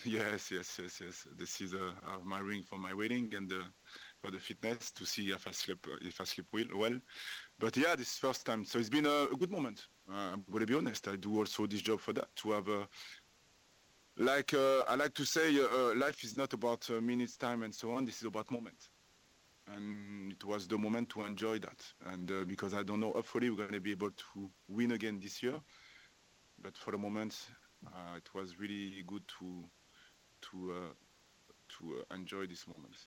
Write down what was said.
Yes. This is my ring for my wedding and for the fitness to see if I sleep well. But yeah, this first time, so it's been a good moment. I'm gonna be honest. I do also this job for that to have I like to say, life is not about minutes, time, and so on. This is about moment, and it was the moment to enjoy that. And because I don't know, hopefully we're gonna be able to win again this year. But for the moment, it was really good to to enjoy this moment.